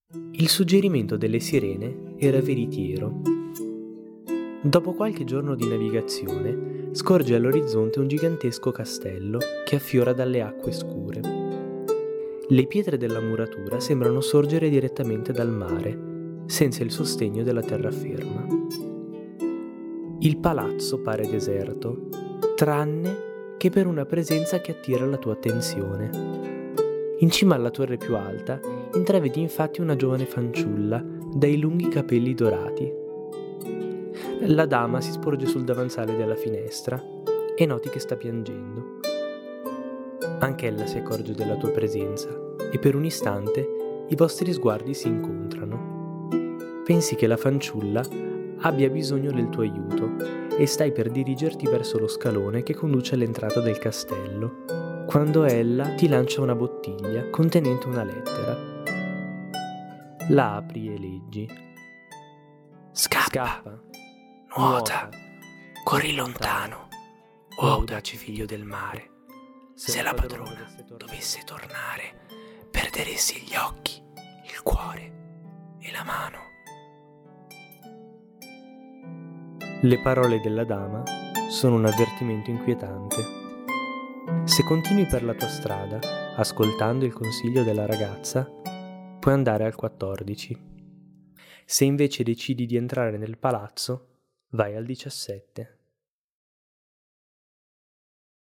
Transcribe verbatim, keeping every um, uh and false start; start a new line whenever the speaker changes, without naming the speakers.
Il suggerimento delle sirene era veritiero. Dopo qualche giorno di navigazione, scorge all'orizzonte un gigantesco castello che affiora dalle acque scure. Le pietre della muratura sembrano sorgere direttamente dal mare, senza il sostegno della terraferma. Il palazzo pare deserto, tranne che per una presenza che attira la tua attenzione. In cima alla torre più alta intravedi infatti una giovane fanciulla dai lunghi capelli dorati. La dama si sporge sul davanzale della finestra e noti che sta piangendo. Anch'ella si accorge della tua presenza e per un istante i vostri sguardi si incontrano. Pensi che la fanciulla abbia bisogno del tuo aiuto e stai per dirigerti verso lo scalone che conduce all'entrata del castello, quando ella ti lancia una bottiglia contenente una lettera. La apri e leggi.
Scappa,
Scappa,
nuota, corri lontano, o audace figlio del mare. Se la padrona dovesse tornare, perderesti gli occhi, il cuore e la mano.
Le parole della dama sono un avvertimento inquietante. Se continui per la tua strada, ascoltando il consiglio della ragazza, puoi andare al quattordici. Se invece decidi di entrare nel palazzo, vai al diciassette.